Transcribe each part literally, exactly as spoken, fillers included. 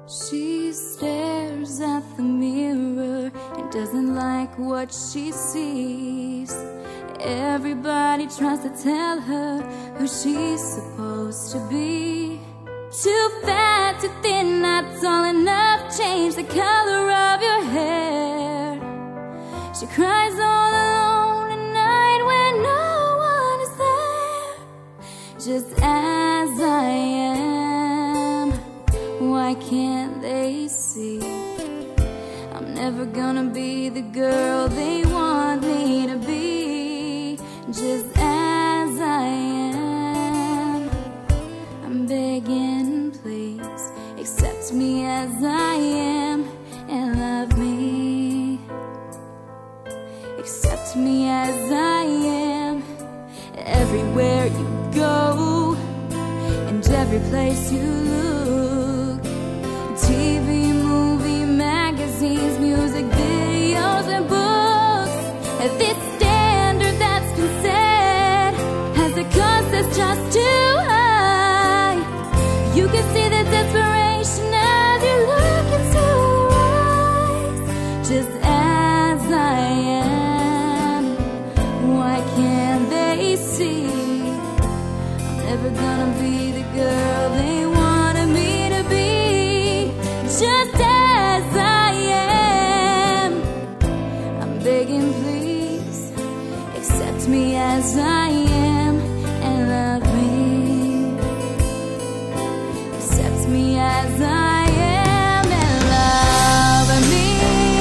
She stares at the mirror and doesn't like what she sees. Everybody tries to tell her who she's supposed to be. Too fat, too thin, not tall enough. Change the color of your hair. She cries all alone at night when no one is there. Just as I am, why can't they see? I'm never gonna be the girl they want me to be. Just as I am, I'm begging, please accept me as I am and love me. Accept me as I am. Everywhere you go and every place you look, T V, movie, magazines, music, videos, and books. This standard that's been set has a cost that's just too high. You can see the desperation as you look into her eyes. Just as I am, why can't they see? I'm never gonna be the girl they wanted me to be. Just as I am, I'm begging, please accept me as I am and love me. Accept me as I am and love me.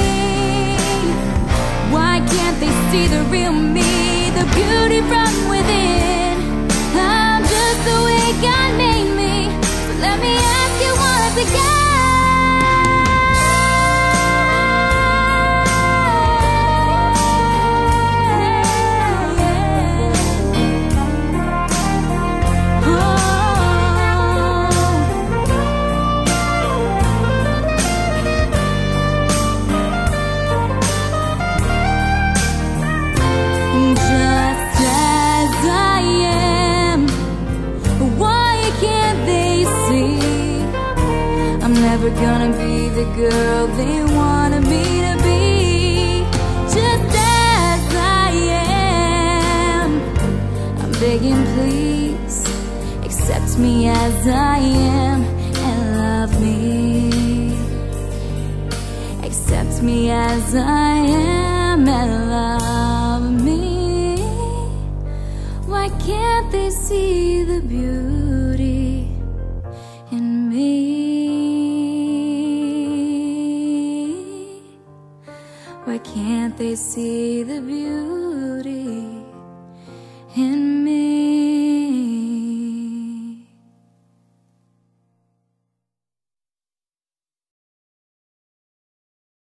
Why can't they see the real me, the beauty from within? I'm just the way God made me. So let me ask you once again. Never gonna be the girl they wanted me to be. Just as I am, I'm begging, please accept me as I am and love me. Accept me as I am and love me. Why can't they see the beauty in me? Why can't they see the beauty?